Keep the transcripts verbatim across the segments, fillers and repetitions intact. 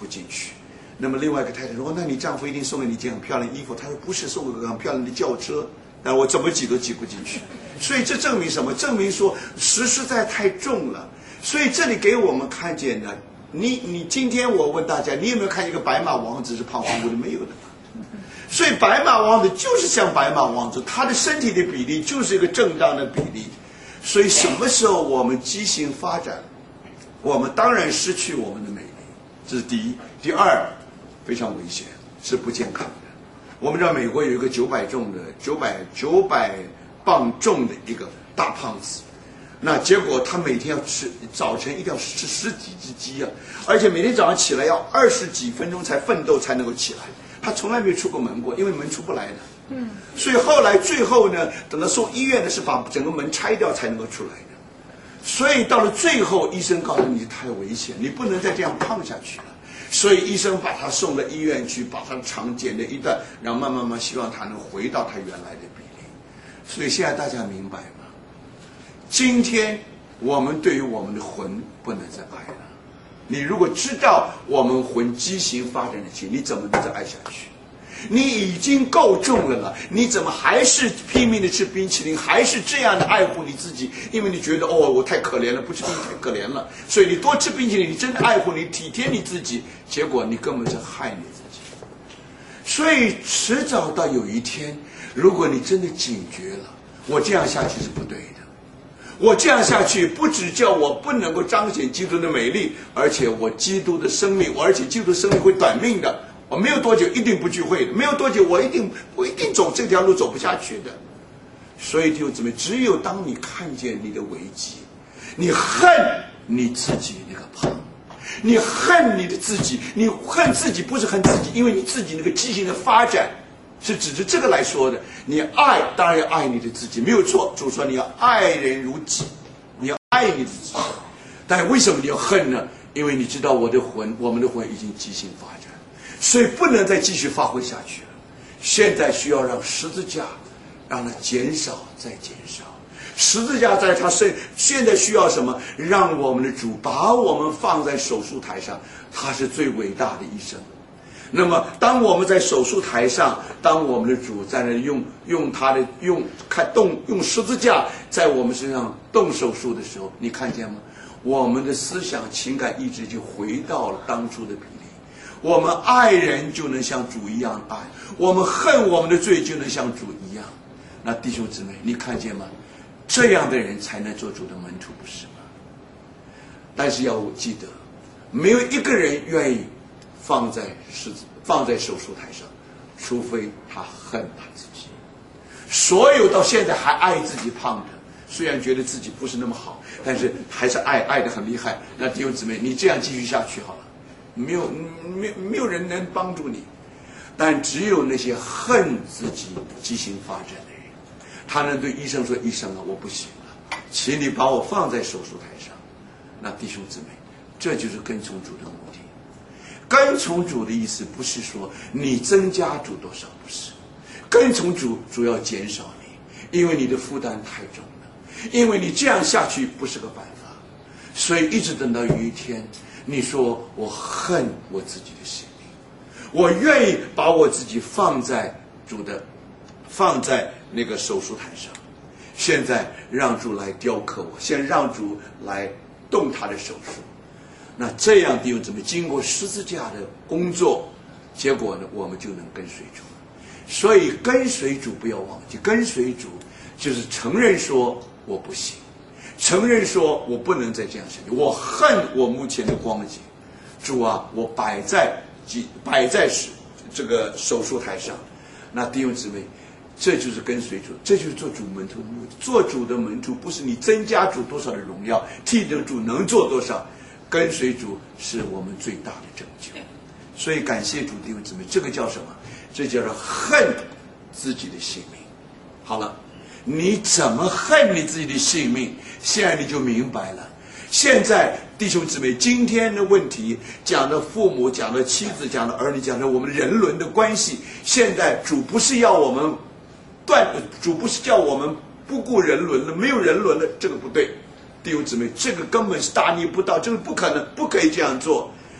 不进去。那么另外一个太太说：“那你丈夫一定送给你一件很漂亮的衣服。”他说：“不是，送我个很漂亮的轿车，但我怎么挤都挤不进去。”所以这证明什么？证明说实实在太重了。所以这里给我们看见呢，你你今天我问大家，你有没有看见一个白马王子是胖乎乎的？没有的。所以白马王子就是像白马王子，他的身体的比例就是一个正当的比例。所以什么时候我们畸形发展，我们当然失去我们的美丽，这是第一。第二，非常危险，是不健康的。我们知道美国有一个九百重的九百九百磅重的一个大胖子，那结果他每天要吃，早晨一定要吃十几只鸡啊，而且每天早上起来要二十几分钟才奋斗才能够起来。他从来没有出过门过，因为门出不来的。嗯，所以后来最后呢，等到送医院的是把整个门拆掉才能够出来的。所以到了最后，医生告诉你太危险，你不能再这样胖下去了。所以医生把他送到医院去，把他的肠剪了一段，然后慢慢慢慢希望他能回到他原来的比例。所以现在大家明白吗？今天我们对于我们的魂不能再爱了。你如果知道我们魂畸形发展的情，你怎么能再爱下去？你已经够重了了，你怎么还是拼命的吃冰淇淋，还是这样的爱护你自己？因为你觉得哦，我太可怜了，不吃冰淇淋太可怜了，所以你多吃冰淇淋，你真的爱护你、体贴你自己，结果你根本是害你自己。所以迟早到有一天，如果你真的警觉了，我这样下去是不对的。我这样下去，不只叫我不能够彰显基督的美丽，而且我基督的生命，而且基督的生命会短命的。我没有多久一定不聚会的，没有多久我一定我一定走这条路走不下去的。所以就怎么，只有当你看见你的危机，你恨你自己那个胖，你恨你的自己，你恨自己不是恨自己，因为你自己那个畸形的发展是指着这个来说的。你爱当然要爱你的自己，没有错。主说你要爱人如己，你要爱你自己。但为什么你要恨呢？因为你知道我的魂，我们的魂已经畸形发展，所以不能再继续发挥下去了。现在需要让十字架让它减少再减少。十字架在他身，现在需要什么？让我们的主把我们放在手术台上，他是最伟大的医生。那么当我们在手术台上，当我们的主在那用用他的用看动用十字架在我们身上动手术的时候，你看见吗？我们的思想情感意志就回到了当初的比例。我们爱人就能像主一样爱，我们恨我们的罪就能像主一样。那弟兄姊妹，你看见吗？这样的人才能做主的门徒，不是吗？但是要记得，没有一个人愿意放在十字放在手术台上，除非他恨他自己。所有到现在还爱自己胖的，虽然觉得自己不是那么好，但是还是爱爱得很厉害。那弟兄姊妹，你这样继续下去好了，没有没有没有人能帮助你。但只有那些恨自己畸形发展的人，他能对医生说：“医生啊，我不行了，请你把我放在手术台上。”那弟兄姊妹，这就是跟从主的目的。跟从主的意思不是说你增加主多少，不是。跟从主主要减少你，因为你的负担太重了，因为你这样下去不是个办法。所以一直等到有一天，你说我恨我自己的性命，我愿意把我自己放在主的，放在那个手术台上。现在让主来雕刻我，先让主来动他的手术。那这样弟兄姊妹，经过十字架的工作，结果呢，我们就能跟随主。所以跟随主不要忘记，跟随主就是承认说我不行，承认说我不能再这样下去，我恨我目前的光景。主啊，我摆在摆在这个手术台上。那弟兄姊妹，这就是跟随主，这就是做主门徒的目的。做主的门徒不是你增加主多少的荣耀，替着主能做多少，跟随主是我们最大的拯救。所以感谢主，弟兄姊妹，这个叫什么？这叫做恨自己的性命。好了，你怎么恨你自己的性命？现在你就明白了。现在弟兄姊妹，今天的问题讲的父母，讲的妻子，讲的儿女，讲的我们人伦的关系。现在主不是要我们断，主不是叫我们不顾人伦了，没有人伦了，这个不对。弟兄姊妹，这个根本是大逆不道，这个不可能，不可以这样做。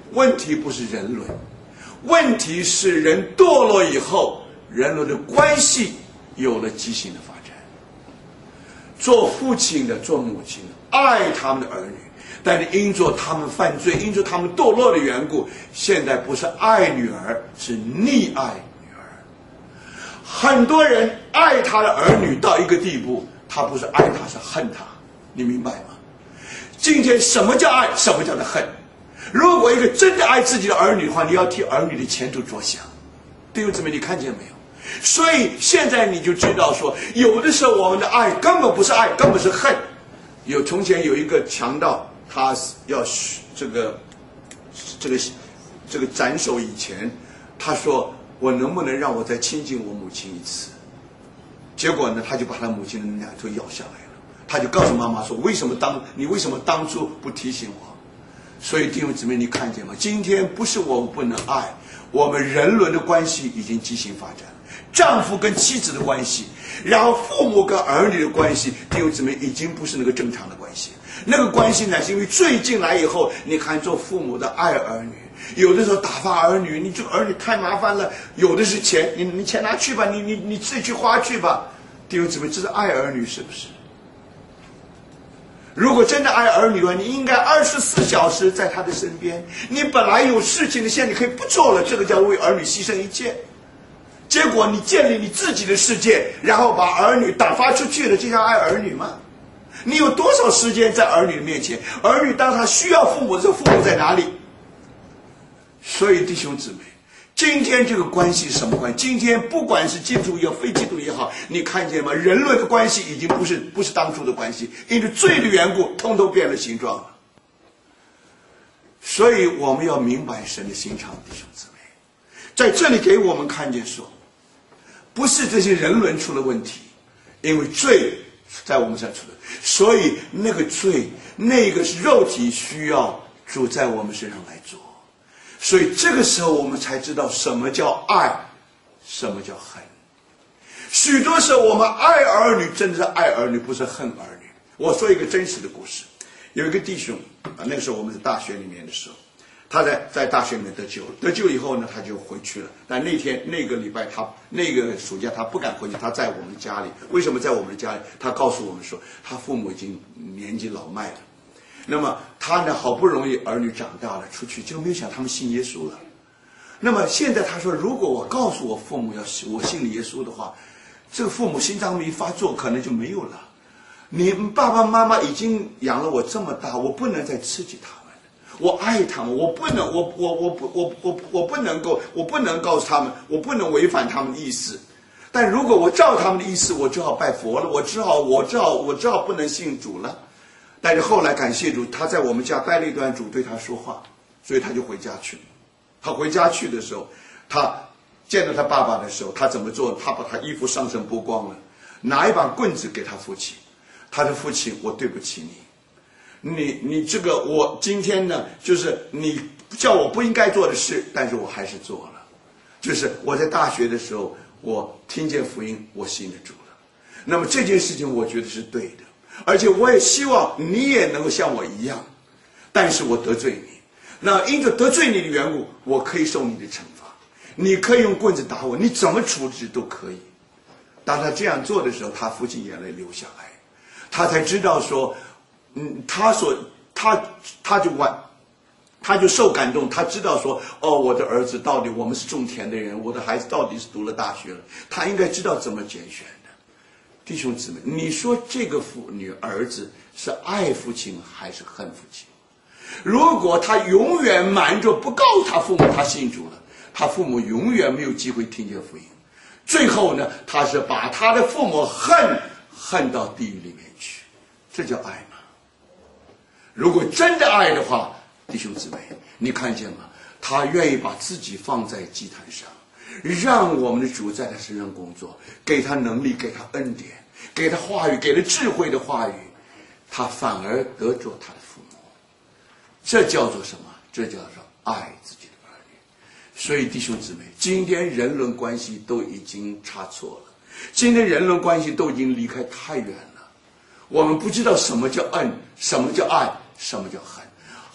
问题不是人伦，问题是人堕落以后，人伦的关系有了畸形的发展。做父亲的、做母亲的，爱他们的儿女，但是因着他们犯罪，因着他们堕落的缘故，现在不是爱女儿，是溺爱女儿。很多人爱他的儿女到一个地步，他不是爱他，是恨他，你明白吗？今天什么叫爱，什么叫做恨？如果一个真的爱自己的儿女的话，你要替儿女的前途着想。弟兄姊妹，你看见没有？所以现在你就知道说，有的时候我们的爱根本不是爱，根本是恨。有从前有一个强盗，他要这个这个这个斩首以前，他说我能不能让我再亲近我母亲一次？结果呢，他就把他母亲的两头咬下来了。他就告诉妈妈说，为什么当你为什么当初不提醒我？所以弟兄姊妹，你看见吗？今天不是我们不能爱，我们人伦的关系已经畸形发展了。丈夫跟妻子的关系，然后父母跟儿女的关系，弟兄姊妹，已经不是那个正常的关系。那个关系呢，是因为罪进来以后，你看做父母的爱儿女，有的时候打发儿女，你这个儿女太麻烦了，有的是钱，你你钱拿去吧，你你你自己去花去吧。弟兄姊妹，这是爱儿女是不是？如果真的爱儿女的话，你应该二十四小时在他的身边。你本来有事情的，现在你可以不做了，这个叫为儿女牺牲一切。结果你建立你自己的世界，然后把儿女打发出去了，这叫爱儿女吗？你有多少时间在儿女面前？儿女当他需要父母的时候，父母在哪里？所以弟兄姊妹，今天这个关系是什么关系？今天不管是基督徒也好，非基督徒也好，你看见吗？人伦的关系已经不是不是当初的关系，因为罪的缘故，通通变了形状了。所以我们要明白神的心肠，弟兄姊妹，在这里给我们看见说，不是这些人伦出了问题，因为罪在我们身上出了，所以那个罪，那个是肉体需要主在我们身上来做。所以这个时候我们才知道什么叫爱，什么叫恨。许多时候我们爱儿女，真的是爱儿女，不是恨儿女。我说一个真实的故事，有一个弟兄啊，那个时候我们在大学里面的时候，他在在大学里面得救了，得救以后呢，他就回去了。但那天那个礼拜他那个暑假他不敢回去，他在我们家里。为什么在我们家里？他告诉我们说，他父母已经年纪老迈了。那么他呢，好不容易儿女长大了，出去就没有想他们信耶稣了。那么现在他说，如果我告诉我父母要我信了耶稣的话，这个父母心脏病发作可能就没有了。你爸爸妈妈已经养了我这么大，我不能再刺激他们，我爱他们，我不能，我我我不我我我不能够，我不能告诉他们，我不能违反他们的意思。但如果我照他们的意思，我只好拜佛了，我只好我只好我只好不能信主了。但是后来感谢主，他在我们家待了一段，主对他说话，所以他就回家去了。他回家去的时候，他见到他爸爸的时候，他怎么做？他把他衣服上身剥光了，拿一把棍子给他父亲。他的父亲，我对不起你，你你这个我今天呢，就是你叫我不应该做的事，但是我还是做了。就是我在大学的时候，我听见福音，我信了主了。那么这件事情，我觉得是对的。而且我也希望你也能够像我一样，但是我得罪你，那因着得罪你的缘故，我可以受你的惩罚，你可以用棍子打我，你怎么处置都可以。当他这样做的时候，他父亲眼泪流下来，他才知道说，嗯，他所他他就完，他就受感动，他知道说，哦，我的儿子到底，我们是种田的人，我的孩子到底是读了大学了，他应该知道怎么拣选。弟兄姊妹，你说这个父女儿子是爱父亲还是恨父亲？如果他永远瞒着不告诉他父母他信主了，他父母永远没有机会听见福音。最后呢，他是把他的父母恨恨到地狱里面去，这叫爱吗？如果真的爱的话，弟兄姊妹，你看见吗？他愿意把自己放在祭坛上，让我们的主在他身上工作，给他能力，给他恩典，给他话语，给他智慧的话语，他反而得着他的父母。这叫做什么？这叫做爱自己的儿女。所以弟兄姊妹，今天人伦关系都已经差错了，今天人伦关系都已经离开太远了。我们不知道什么叫恩，什么叫爱，什么叫恨。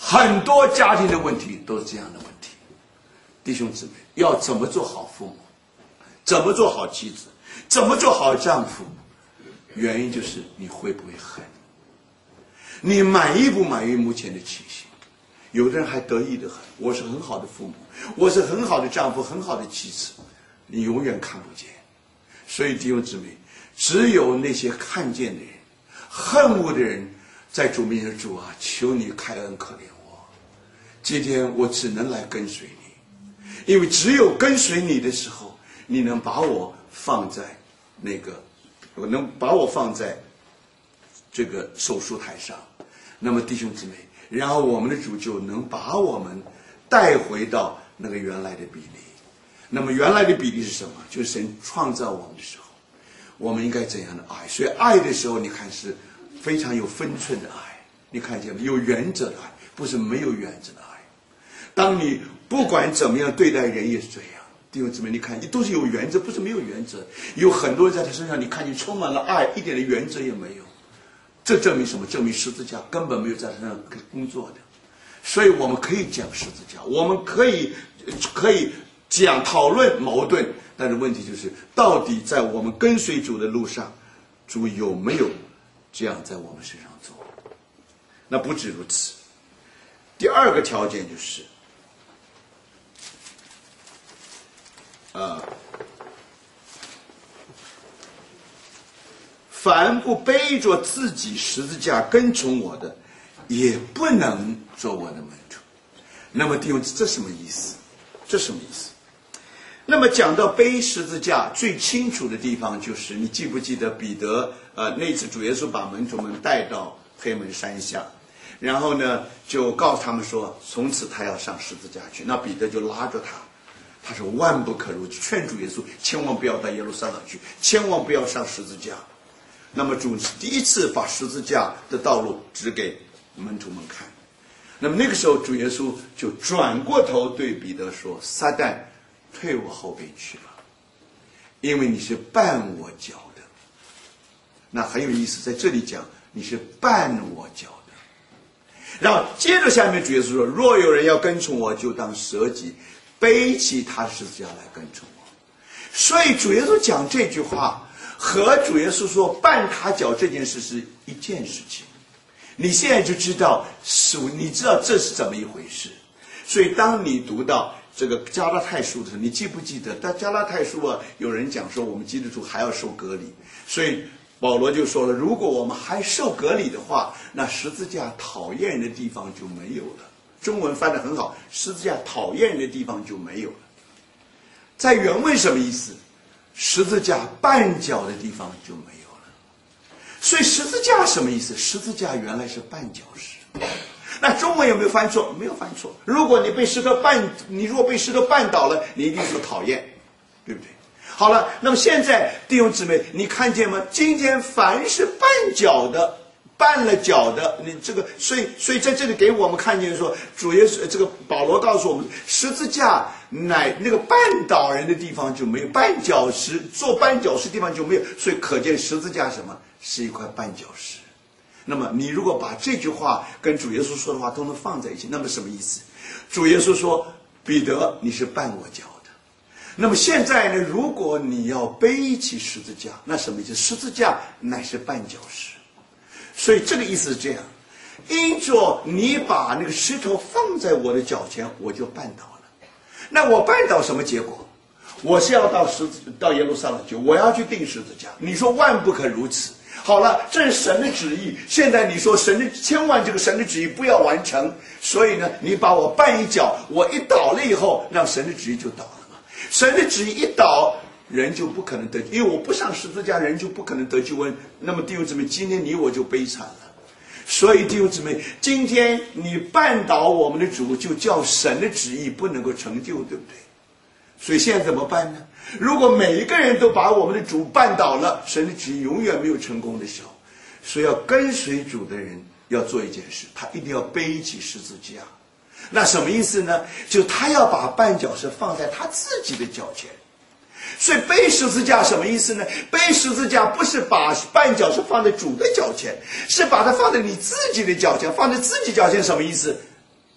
很多家庭的问题都是这样的问题。弟兄姊妹，要怎么做好父母，怎么做好妻子，怎么做好丈夫，原因就是你会不会恨，你满意不满意目前的情形。有的人还得意的很，我是很好的父母，我是很好的丈夫，很好的妻子，你永远看不见。所以弟兄姊妹，只有那些看见的人，恨恶的人，在主面前，主啊，求你开恩可怜我，今天我只能来跟随你，因为只有跟随你的时候，你能把我放在那个，我能把我放在这个手术台上。那么弟兄姊妹，然后我们的主就能把我们带回到那个原来的比例。那么原来的比例是什么？就是神创造我们的时候，我们应该怎样的爱？所以爱的时候，你看是非常有分寸的爱，你看见吗？有原则的爱，不是没有原则的爱。当你不管怎么样对待人也是这样。弟兄姊妹，你看，都是有原则，不是没有原则。有很多人在他身上，你看见充满了爱，一点的原则也没有。这证明什么？证明十字架根本没有在他身上工作的。所以我们可以讲十字架，我们可以可以讲讨论矛盾，但是问题就是，到底在我们跟随主的路上，主有没有这样在我们身上做？那不止如此。第二个条件就是，呃，凡不背着自己十字架跟从我的，也不能做我的门徒。那么弟兄，这什么意思？这什么意思？那么讲到背十字架，最清楚的地方就是，你记不记得彼得呃那次主耶稣把门徒们带到黑门山下，然后呢就告诉他们说，从此他要上十字架去。那彼得就拉着他，他说万不可如，劝主耶稣千万不要到耶路撒冷去，千万不要上十字架。那么主第一次把十字架的道路指给门徒们看。那么那个时候主耶稣就转过头对彼得说，撒旦，退我后边去吧，因为你是绊我脚的。那很有意思，在这里讲你是绊我脚的。然后接着下面主耶稣说，若有人要跟从我，就当舍己，背起他十字架来跟从我。所以主耶稣讲这句话和主耶稣说绊他脚这件事是一件事情。你现在就知道属，你知道这是怎么一回事。所以当你读到这个加拉太书的时候，你记不记得？但加拉太书啊，有人讲说我们基督徒还要受割礼，所以保罗就说了，如果我们还受割礼的话，那十字架讨厌人的地方就没有了。中文翻得很好，十字架讨厌人的地方就没有了。在原文什么意思？十字架绊脚的地方就没有了。所以十字架什么意思？十字架原来是绊脚石。那中文有没有翻错？没有翻错。如果你被石头绊，你如果被石头绊倒了，你一定说讨厌，对不对？好了，那么现在弟兄姊妹，你看见吗？今天凡是绊脚的，绊了脚的，你这个，所以所以在这里给我们看见说，主耶稣这个保罗告诉我们，十字架乃那个绊倒人的地方就没有，绊脚石做绊脚石地方就没有，所以可见十字架什么？是一块绊脚石。那么你如果把这句话跟主耶稣说的话都能放在一起，那么什么意思？主耶稣说，彼得，你是绊我脚的。那么现在呢，如果你要背起十字架，那什么意思？十字架乃是绊脚石。所以这个意思是这样，因着你把那个石头放在我的脚前，我就绊倒了。那我绊倒什么结果？我是要到十字到耶路撒冷去，我要去钉十字架。你说万不可如此。好了，这是神的旨意。现在你说神的千万这个神的旨意不要完成，所以呢，你把我绊一脚，我一倒了以后，让神的旨意就倒了嘛。神的旨意一倒，人就不可能得，因为我不上十字架，人就不可能得救恩。那么弟兄姊妹，今天你我就悲惨了。所以弟兄姊妹，今天你绊倒我们的主，就叫神的旨意不能够成就，对不对？所以现在怎么办呢？如果每一个人都把我们的主绊倒了，神的旨意永远没有成功的时候。所以要跟随主的人要做一件事，他一定要背起十字架。那什么意思呢？就他要把绊脚石放在他自己的脚前。所以背十字架什么意思呢？背十字架不是把绊脚石放在主的脚前，是把它放在你自己的脚前。放在自己脚前什么意思？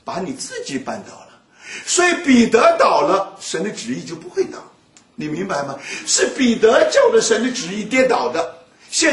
把你自己绊倒了。所以彼得倒了，神的旨意就不会倒，你明白吗？是彼得照着神的旨意跌倒的，